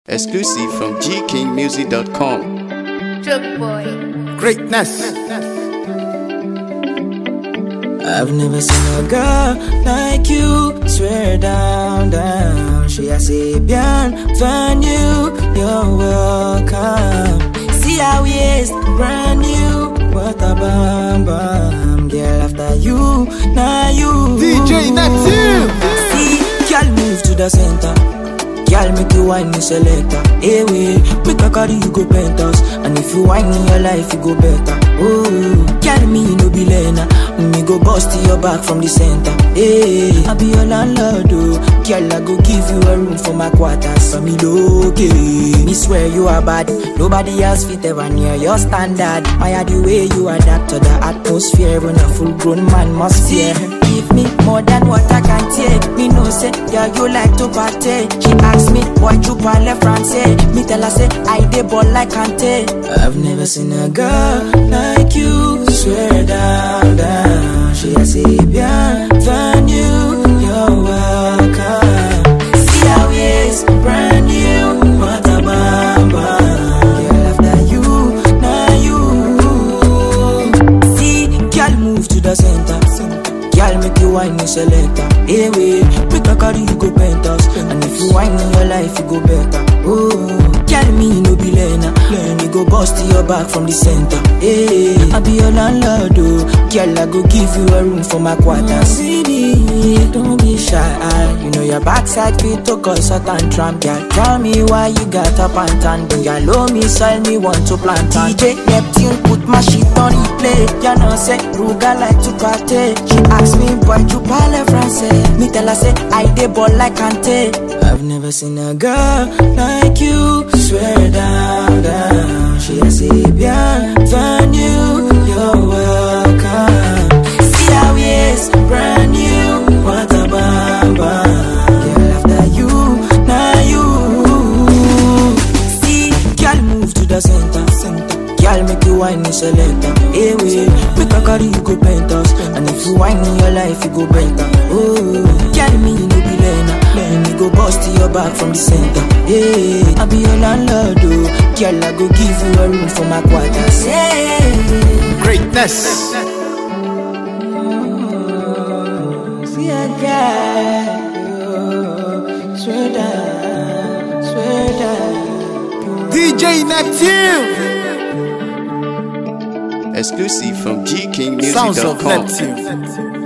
Exclusive from gkingmusic.com. Drug boy. Greatness. I've never seen a girl like you. Swear down. She a Sabian, find you. You're welcome. See how we is, brand new. What a bam bam. Girl after you, now you. DJ Native. See, girl move to the center. Girl make you whine me selector. Hey way, make a carry you go penthouse. And if you whine in your life, you go better. Oh, girl me no be learner. Me go bust your back from the center. Hey, I be your landlord. Oh, girl I go give you a room for my quarters. For me okay. Me swear you are bad. Nobody else fit ever near your standard. I the way you adapt to the atmosphere. When a full grown man must fear. Give me more than what I can take. Me no say, yeah, you like to party. She ask me, why you parle français? Me tell her say, I dey ball like Kante. I've never seen a girl like you. Swear down. She a Sabian, find you, you're welcome. See how it is, brand new. What a bam bam. Girl after you, now you. See, girl move to the center. Girl make you whine me selector. Hey way, make a carry you go penthouse. And if you whine in your life, you go better. Oh, girl me no be learner. Me go bust your back from the center. Hey, I be your landlord. Oh, girl I go give you a room for my quarters. Baby, don't be shy. You know your backside fit to cause a tantrum. Girl, tell me why you got up and tan. Girl, oh me sell me want to plant on. DJ Neptune put my shit on replay. You know say Ruga like to party. She ask me, boy, you parle français? Me tell her say, I dey ball like Kante. I've never seen a girl like you. Swear down. She a Sabian, find you, you're welcome. See how it is, brand new. What a bam bam. Girl after you, now you. See, girl move to the center. Girl make you whine me selector. Hey way, make a carry you go penthouse. And if you whine in your life, you go better. Oh, girl me no be learner. Me go bust your back from the center. Hey, I be your landlord. Oh, girl I go give you a room for my quarters. Hey, Greatness. see a girl. Swear down. DJ Native. Exclusive from Sounds of gkingmusic.com. Neptune.